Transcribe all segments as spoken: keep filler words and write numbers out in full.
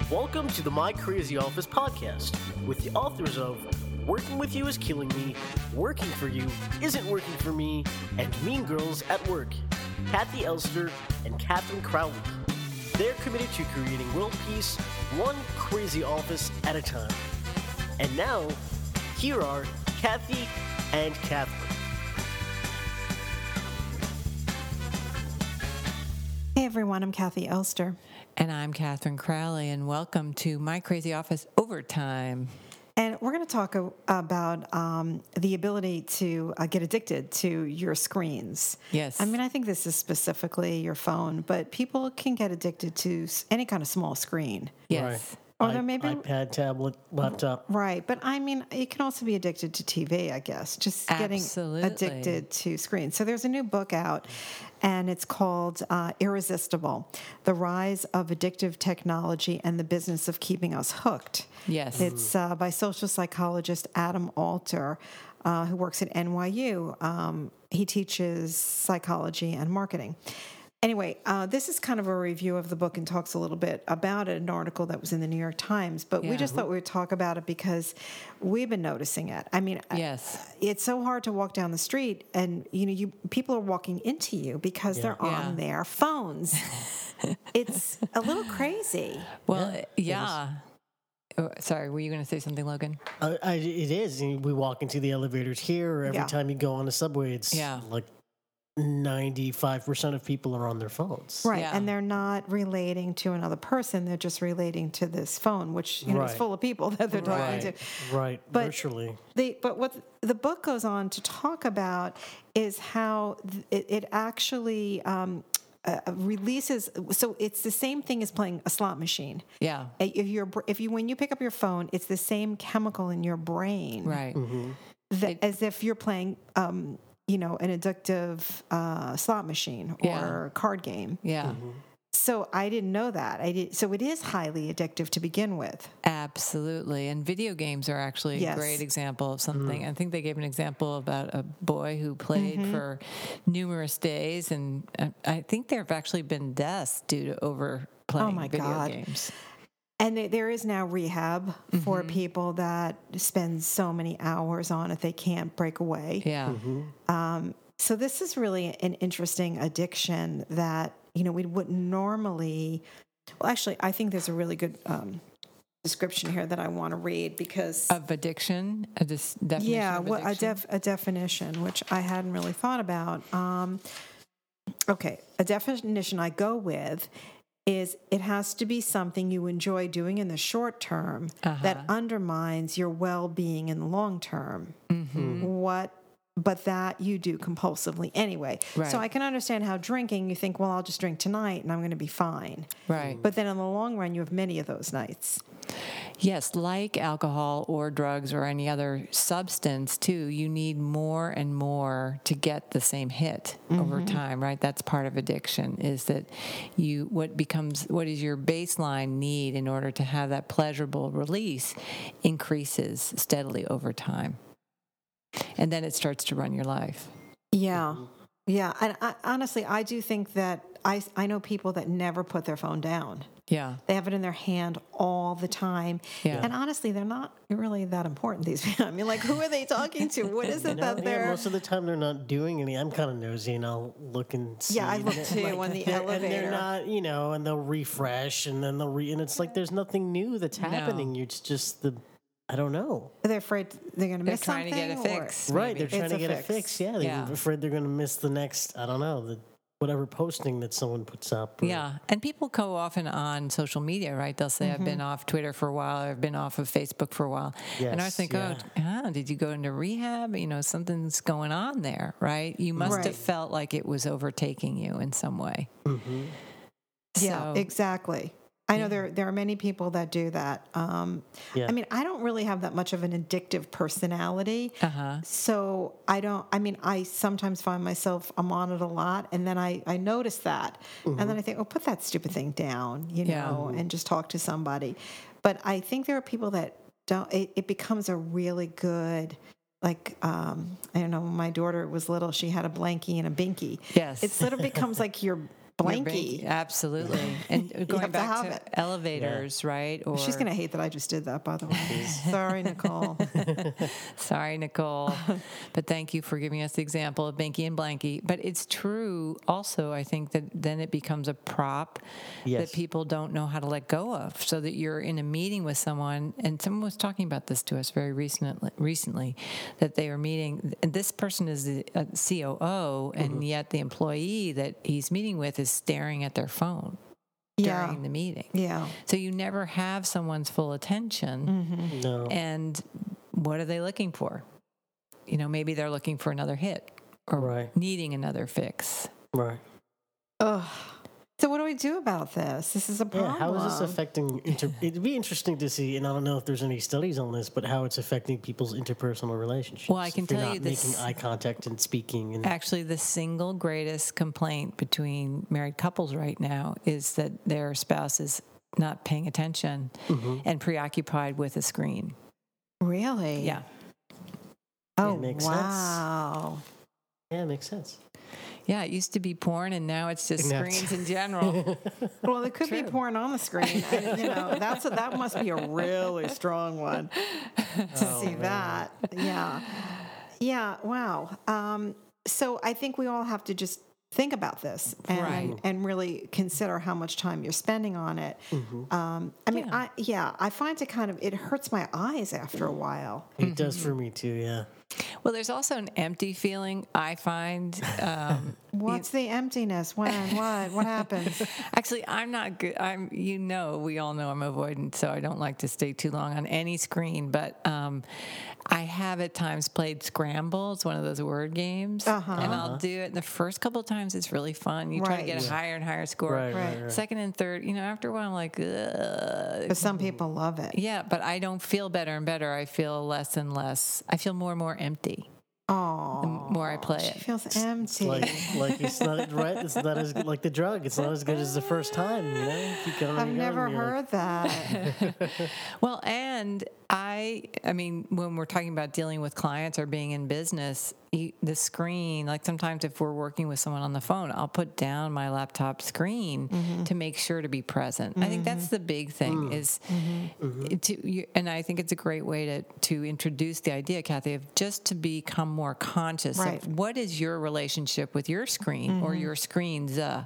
Welcome to the My Crazy Office podcast with the authors of Working With You Is Killing Me, Working For You Isn't Working For Me, and Mean Girls at Work, Kathy Elster and Catherine Crowley. They're committed to creating world peace, one crazy office at a time. And now, here are Kathy and Catherine. Hey everyone, I'm Kathy Elster. And I'm Catherine Crowley, and welcome to My Crazy Office Overtime. And we're going to talk a, about um, the ability to uh, get addicted to your screens. Yes. I mean, I think this is specifically your phone, but people can get addicted to any kind of small screen. Yes. Right. Or I, there may be, iPad, tablet, laptop. Right, but I mean, you can also be addicted to T V, I guess, just Absolutely. getting addicted to screens. So there's a new book out, and it's called uh, Irresistible, The Rise of Addictive Technology and the Business of Keeping Us Hooked. Yes. It's uh, by social psychologist Adam Alter, uh, who works at N Y U. Um, he teaches psychology and marketing. Anyway, uh, this is kind of a review of the book and talks a little bit about it, an article that was in the New York Times. But Yeah. we just thought we would talk about it because we've been noticing it. I mean, Yes. it's so hard to walk down the street and, you know, you people are walking into you because Yeah. they're Yeah. on their phones. It's a little crazy. Well, Yeah, yeah. Oh, sorry, were you going to say something, Logan? Uh, I, it is. We walk into the elevators here, or every Yeah. time you go on the subway, it's Yeah. like ninety-five percent of people are on their phones. Right, Yeah. and they're not relating to another person. They're just relating to this phone, which you know is Right. full of people that they're talking Right, to. right, But- virtually. The, but what the book goes on to talk about is how th- it, it actually um, uh, releases. So it's the same thing as playing a slot machine. Yeah. Uh, If you're, if you when you pick up your phone, it's the same chemical in your brain Right. Mm-hmm. that, It- as if you're playing, um, you know, an addictive uh, slot machine or Yeah. card game. Yeah. Mm-hmm. So I didn't know that. I did. So it is highly addictive to begin with. Absolutely. And video games are actually Yes. a great example of something. I think they gave an example about a boy who played Mm-hmm. for numerous days, and uh, I think there have actually been deaths due to over playing Oh, my video God. games. And there- there is now rehab for people that spend so many hours on it they can't break away. Yeah. Mm-hmm. So this is really an interesting addiction that you know we wouldn't normally. Well, actually, I think there's a really good um, description here that I want to read because Of addiction, a dis- definition yeah, of what a, addiction? def, a definition which I hadn't really thought about. Um, okay, a definition I go with is it has to be something you enjoy doing in the short term that Uh-huh. undermines your well-being in the long term. Mm-hmm. What but that you do compulsively anyway. Right. So I can understand how drinking, you think, well, I'll just drink tonight and I'm going to be fine. Right. But then in the long run, you have many of those nights. Yes, like alcohol or drugs or any other substance, too, you need more and more to get the same hit over time, right? That's part of addiction, is that you, what becomes, what is your baseline need in order to have that pleasurable release increases steadily over time. And then it starts to run your life. Yeah. Yeah. And I, honestly, I do think that I, I know people that never put their phone down. Yeah. They have it in their hand all the time. Yeah. And honestly, they're not really that important these days. I mean, like, who are they talking to? What is it You know, that yeah, they're... most of the time they're not doing any. I'm kind of nosy, and I'll look and see. Yeah, I look and, too like, on the they're- And elevator. they're not, you know, and they'll refresh, and then they'll re, and it's like there's nothing new that's No. happening. It's just the, I don't know. They're afraid they're going to They're miss trying to something. get a or- fix. Right, maybe. they're trying It's to a get a fix. fix. Yeah, they're Yeah. afraid they're going to miss the next. I don't know the whatever posting that someone puts up. or- Yeah, and people go off and on social media, right? They'll say, I've been off Twitter for a while, or I've been off of Facebook for a while. and I Yes, think, yeah. oh, ah, did you go into rehab? You know, something's going on there, right? You must Right. have felt like it was overtaking you in some way. Mm-hmm. Yeah, So- exactly. I know there there are many people that do that. Um, Yeah. I mean, I don't really have that much of an addictive personality, Uh-huh. so I don't. I mean, I sometimes find myself I'm on it a lot, and then I I notice that, and then I think, oh, put that stupid thing down, you Yeah. know, and just talk to somebody. But I think there are people that don't. It, it becomes a really good. Like, um, I don't know, when my daughter was little, she had a blankie and a binky. Yes. It sort of becomes like your blanky. Absolutely. And going have to back have to, it. elevators, right? Or She's going to hate that I just did that, by the way. Sorry, Nicole. Sorry, Nicole. But thank you for giving us the example of Binky and Blanky. But it's true also, I think, that then it becomes a prop Yes. that people don't know how to let go of. So that you're in a meeting with someone, and someone was talking about this to us very recently, recently that they are meeting, and this person is the uh, C O O, and Mm-hmm. yet the employee that he's meeting with is staring at their phone Yeah. during the meeting. Yeah. So you never have someone's full attention. No. And what are they looking for? You know, maybe they're looking for another hit or Right. needing another fix. Right. Ugh. So what do we do about this? This is a problem. Yeah, how is this affecting? Inter- It'd be interesting to see, and I don't know if there's any studies on this, but how it's affecting people's interpersonal relationships. Well, I can if you're tell not you this- making eye contact and speaking. And Actually, the single greatest complaint between married couples right now is that their spouse is not paying attention and preoccupied with a screen. Really? Yeah. Oh, makes sense. wow. yeah, it makes sense. Yeah, it used to be porn, and now it's just Now it's- screens in general. Well, there could be porn on the screen. I, you know, that's a, that must be a really strong one to see that. Yeah, yeah. Wow. Um, so I think we all have to just think about this and Right. and really consider how much time you're spending on it. Um, I mean, Yeah. I yeah, I find it kind of it hurts my eyes after a while. It does for me too. Yeah. Well, there's also an empty feeling, I find. Um, What's the emptiness? When? What? What happens? Actually, I'm not good. I'm, you know, we all know I'm avoidant, so I don't like to stay too long on any screen. But um, I have at times played Scramble. It's one of those word games, Uh-huh. and I'll do it. And the first couple of times, it's really fun. You try to Right. get a Yeah. higher and higher score. Right, right, Right. right. Second and third, you know, after a while, I'm like, ugh. But some people love it. Yeah, but I don't feel better and better. I feel less and less. I feel more and more empty Oh, the more I play she it. feels empty. Like, like it's not right. It's not as good, like the drug. It's not as good as the first time. You know, keep going, I've and never going, you're like, heard that. Well, and I, I mean, when we're talking about dealing with clients or being in business, you, the screen, like sometimes if we're working with someone on the phone, I'll put down my laptop screen Mm-hmm. to make sure to be present. I think that's the big thing is, Mm-hmm. to, you, and I think it's a great way to, to introduce the idea, Kathy, of just to become more conscious Right. of what is your relationship with your screen or your screens. Uh,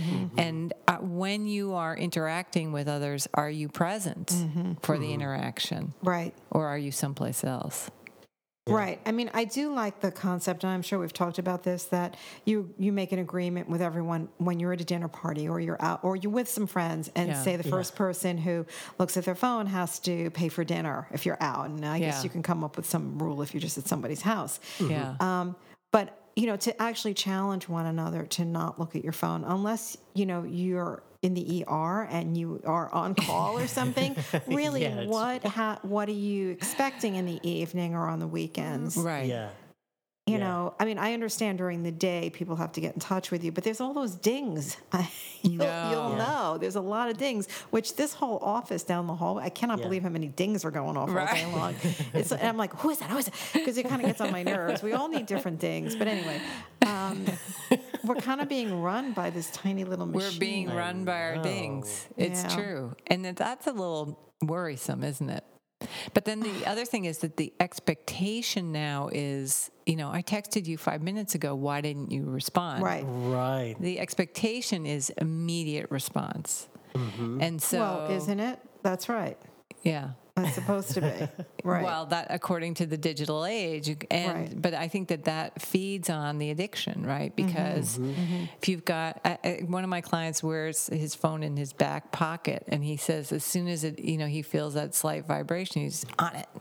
And uh, when you are interacting with others, are you present for the interaction? Right. Or are you someplace else? Right. I mean, I do like the concept, and I'm sure we've talked about this, that you you make an agreement with everyone when you're at a dinner party or you're out or you're with some friends, and Yeah. say the first person who looks at their phone has to pay for dinner if you're out. And I guess Yeah. you can come up with some rule if you're just at somebody's house. Yeah. Um, but you know, to actually challenge one another to not look at your phone unless you know you're in the E R and you are on call or something. Really, Yeah, it's- what ha- what are you expecting in the evening or on the weekends? Right. Yeah. You Yeah. know, I mean, I understand during the day people have to get in touch with you, but there's all those dings. you'll, No. you'll Yeah. know. There's a lot of dings, which this whole office down the hall, I cannot Yeah. believe how many dings are going off all day Right. long. It's, and I'm like, who is that? Who is that? Because it kind of gets on my nerves. We all need different dings. But anyway, um, we're kind of being run by this tiny little machine. We're being run by our know. dings. It's Yeah. true. And that- that's a little worrisome, isn't it? But then the other thing is that the expectation now is, you know, I texted you five minutes ago. Why didn't you respond? Right. Right. The expectation is immediate response. And so, Well, isn't it? That's right. yeah. It's supposed to be. Right. Well, that according to the digital age, and Right. but I think that that feeds on the addiction, right? Because if you've got I, I, one of my clients wears his phone in his back pocket, and he says as soon as it, you know, he feels that slight vibration, he's on it,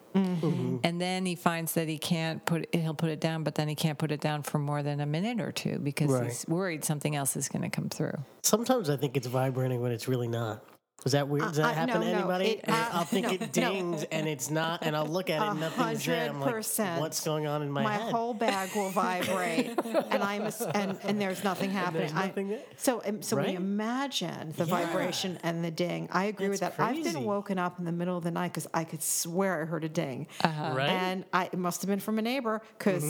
and then he finds that he can't put he'll put it down, but then he can't put it down for more than a minute or two because Right. he's worried something else is going to come through. Sometimes I think it's vibrating when it's really not. Is that weird? Does that Uh, uh, happen no, to no, anybody? it- And uh, I'll think no, it no. dings and it's not, and I'll look at it and nothing's there. I'm like, percent. what's going on in my, My head? whole bag will vibrate, and I'm a, and and there's nothing happening. there's nothing I, there? so um, so Right? we imagine the Yeah. vibration and the ding. I agree with that. That's I've crazy. been woken up in the middle of the night because I could swear I heard a ding, Right? and I it must have been from a neighbor because.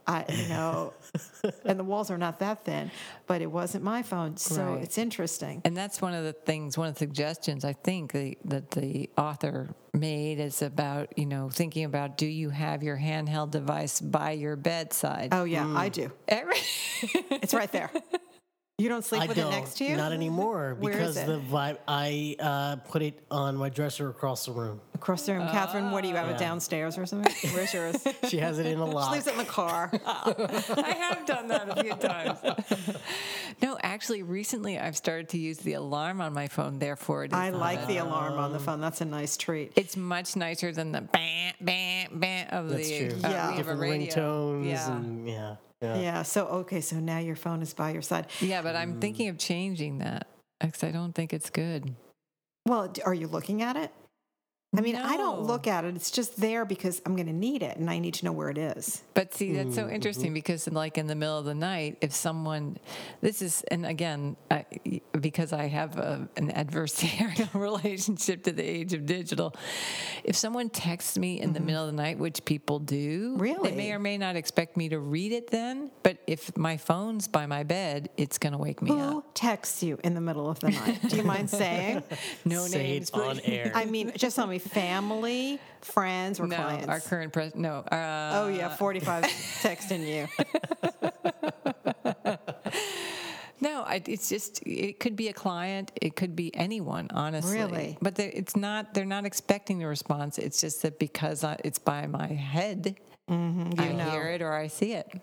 I, you know, and the walls are not that thin, but it wasn't my phone. So Right. it's interesting. And that's one of the things, one of the suggestions I think the, that the author made is about, you know, thinking about, do you have your handheld device by your bedside? Oh, yeah, I do. Every- It's right there. You don't sleep I with don't. it next to you? Not anymore Where because is it? the vibe. I uh, put it on my dresser across the room. Across the room. Catherine, what do you have it Yeah. downstairs or something? Where's yours? She She has it in a lock. leaves it in the car. I have done that a few times. No, actually, recently I've started to use the alarm on my phone. Therefore, it is I like on the alarm on the phone. That's a nice treat. It's much nicer than the bam, bam, bam of That's the true. uh, Yeah. we have a Different radio. ringtones Yeah. and yeah. Yeah. Yeah. So, okay. So now your phone is by your side. Yeah, but I'm thinking of changing that because I don't think it's good. Well, d- are you looking at it? I mean, I don't No. look at it. It's just there because I'm going to need it and I need to know where it is. But see, that's so interesting because, like, in the middle of the night, if someone, this is, and again, I, because I have a, an adversarial relationship to the age of digital, if someone texts me in the middle of the night, which people do, Really? they may or may not expect me to read it then. But if my phone's by my bed, it's going to wake me Who up. texts you in the middle of the night? Do you mind saying? No Say names, it on please. air. I mean, just tell me family, friends, or No, clients. our current president. No. Uh, Oh, yeah, forty-five texting you. No, I, it's just it could be a client, it could be anyone, honestly. Really? But they- it's not. They're not expecting the response. It's just that because I, it's by my head, Mm-hmm, you I know. hear it or I see it.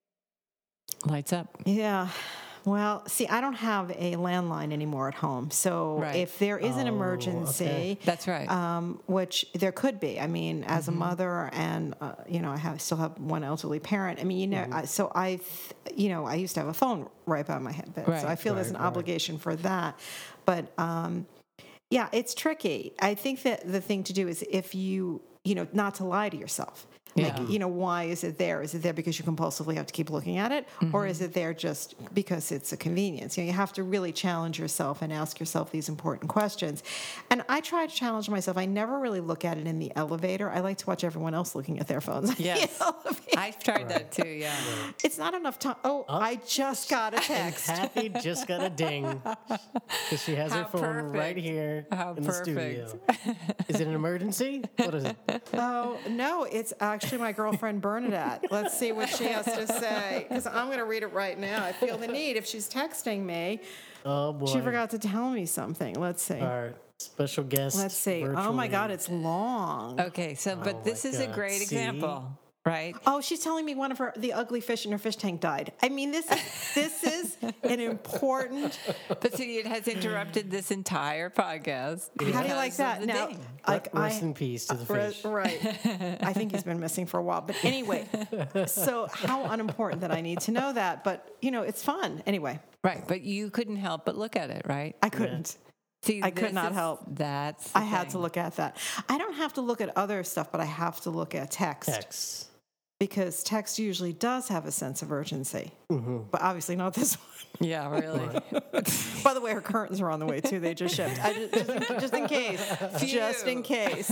Lights up. Yeah. Well, see, I don't have a landline anymore at home. So Right. if there is an Oh, emergency, okay. That's right. um, which there could be. I mean, as Mm-hmm. a mother, and uh, you know, I have still have one elderly parent. I mean, you know, Mm-hmm. I, so I, th- you know, I used to have a phone right by my head bed, Right. so I feel there's an Right, right. obligation for that. But um, yeah, it's tricky. I think that the thing to do is if you, you know, not to lie to yourself. Like, Yeah. you know, why is it there? Is it there because you compulsively have to keep looking at it? Mm-hmm. Or is it there just because it's a convenience? You know, you have to really challenge yourself and ask yourself these important questions. And I try to challenge myself. I never really look at it in the elevator. I like to watch everyone else looking at their phones. in the Yes. elevator. I've tried that too. Yeah. It's not enough time. Oh, I just got a And text. Kathy just got a ding because she has her How phone perfect. right here How in perfect. the studio. Is it an emergency? What is it? Oh, no, it's actually my girlfriend Bernadette. Let's see what she has to say, because I'm going to read it right now. I feel the need. If she's texting me, Oh boy. she forgot to tell me something. Let's see. Our special guest. Let's see. Oh my God, it's long. Okay. So, but Oh this my is a God. great See? example, right? Oh, she's telling me one of her the ugly fish in her fish tank died. I mean, this this is an important. But see, it has interrupted this entire podcast. How do you because like of that? the Now, ding. like Rest I, in peace to the Re- fish. Right. I think he's been missing for a while. But anyway, so how unimportant that I need to know that. But, you know, it's fun. Anyway, Right, but you couldn't help but look at it, right? I couldn't. See, I could this not is- help. That's the I had to thing. look at that. I don't have to look at other stuff, but I have to look at text. Text. Because text usually does have a sense of urgency. Mm-hmm. But obviously not this one. Yeah, really. By the way, her curtains are on the way too. They just shipped. I just, just, in, just in case. Just in Phew. case.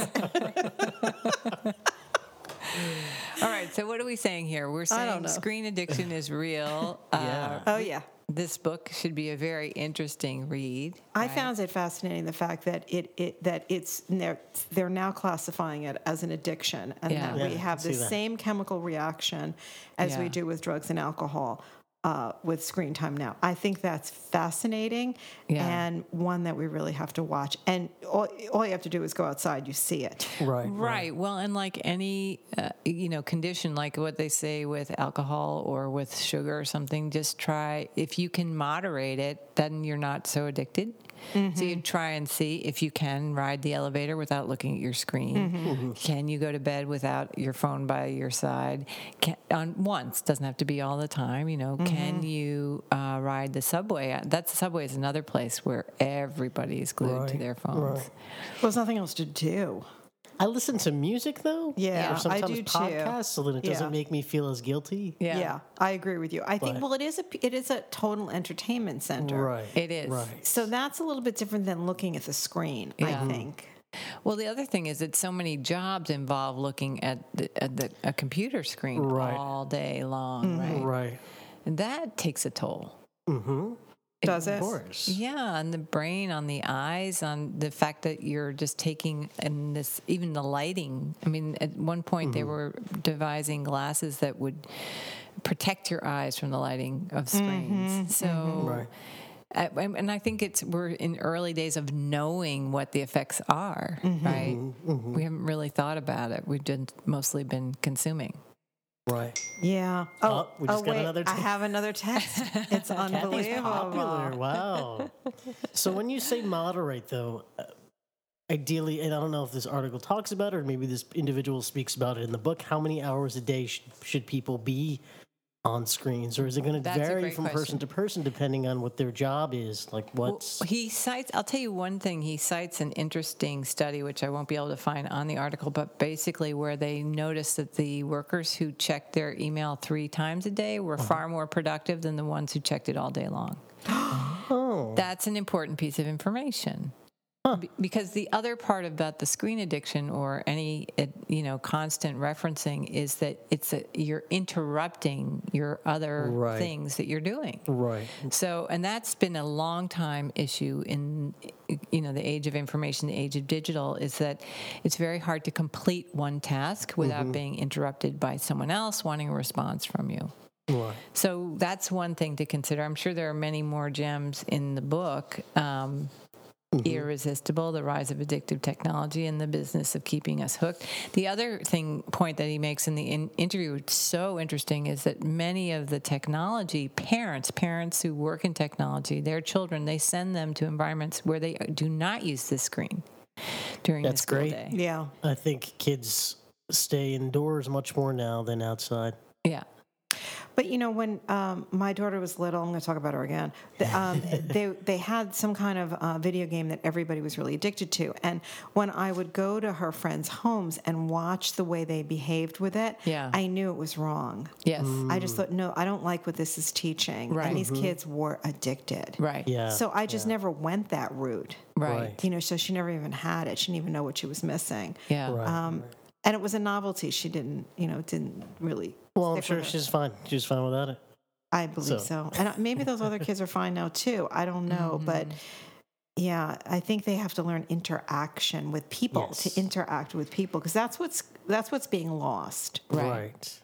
All right, so what are we saying here? We're I don't saying know. screen addiction is real. Yeah. Uh, Oh yeah. this book should be a very interesting read. I right? found it fascinating the fact that it, it that it's they're, they're now classifying it as an addiction, and Yeah. that Yeah, we I have can the see that. same chemical reaction as we Yeah. do with drugs and alcohol uh, with screen time now. I think that's fascinating Yeah. and one that we really have to watch. And all, all you have to do is go outside, you see it. Right. Right. Well, and like any, uh, you know, condition, like what they say with alcohol or with sugar or something, just try, if you can moderate it, then you're not so addicted. So you try and see if you can ride the elevator without looking at your screen. Can you go to bed without your phone by your side? Can, on once, doesn't have to be all the time. You know, can you uh, ride the subway? That's the subway is another place where everybody is glued to Right, their phones. right. Well, there's nothing else to do. I listen to music though. Yeah, or sometimes I do too. podcasts, so that it doesn't Yeah. make me feel as guilty. Yeah. Yeah, I agree with you. I think But- well, it is a it is a total entertainment center. Right. It is. Right. So that's a little bit different than looking at the screen. Yeah. I think. Well, the other thing is that so many jobs involve looking at, the, at the, a computer screen Right. all day long, right? Right. And that takes a toll. Mm-hmm. Does it? Of course. Yeah, on the brain, on the eyes, on the fact that you're just taking, and this, even the lighting. I mean, at one point mm-hmm. they were devising glasses that would protect your eyes from the lighting of screens. Mm-hmm. So, mm-hmm. Right. I, and I think it's we're in early days of knowing what the effects are, mm-hmm. right? Mm-hmm. We haven't really thought about it. We've just mostly been consuming. Right. Yeah. Oh, Oh, we just oh got wait, another I text. have another text. It's Kathy's unbelievable. popular. Wow. So when you say moderate, though, uh, ideally, and I don't know if this article talks about it, or maybe this individual speaks about it in the book, how many hours a day should, should people be on screens, or is it going to That's a vary great from question. person to person depending on what their job is? Like what's Well, he cites, I'll tell you one thing, he cites an interesting study, which I won't be able to find on the article, but basically where they noticed that the workers who checked their email three times a day were uh-huh. far more productive than the ones who checked it all day long. Oh. That's an important piece of information. Huh. Because the other part about the screen addiction or any, you know, constant referencing is that it's a, you're interrupting your other right. things that you're doing. Right. So, and that's been a long time issue in, you know, the age of information, the age of digital, is that it's very hard to complete one task without mm-hmm. being interrupted by someone else wanting a response from you. Right. So that's one thing to consider. I'm sure there are many more gems in the book. Um, Mm-hmm. Irresistible, the rise of addictive technology and the business of keeping us hooked. The other thing, point that he makes in the in- interview, which is so interesting, is that many of the technology parents, parents who work in technology, their children, they send them to environments where they do not use the screen during That's the school great. day. Yeah. I think kids stay indoors much more now than outside. Yeah. But, you know, when um, my daughter was little, I'm going to talk about her again, the, um, they they had some kind of uh, video game that everybody was really addicted to. And when I would go to her friends' homes and watch the way they behaved with it, yeah. I knew it was wrong. Yes. Mm. I just thought, no, I don't like what this is teaching. Right. And these mm-hmm. kids were addicted. Right. Yeah. So I just yeah. never went that route. Right. Right. You know, so she never even had it. She didn't even know what she was missing. Yeah. Right. Um, and it was a novelty. She didn't, you know, didn't really. Well, I'm stick sure with her. she's fine. She's fine without it. I believe so. So. And maybe those other kids are fine now too. I don't know. Mm-hmm. But yeah, I think they have to learn interaction with people, yes. to interact with people, because that's what's that's what's being lost. Right. right.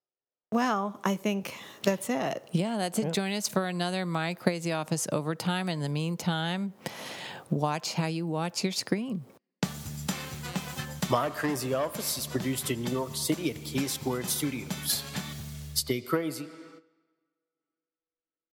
Well, I think that's it. Yeah, that's it. Yeah. Join us for another My Crazy Office Overtime. In the meantime, watch how you watch your screen. My Crazy Office is produced in New York City at K Squared Studios. Stay crazy.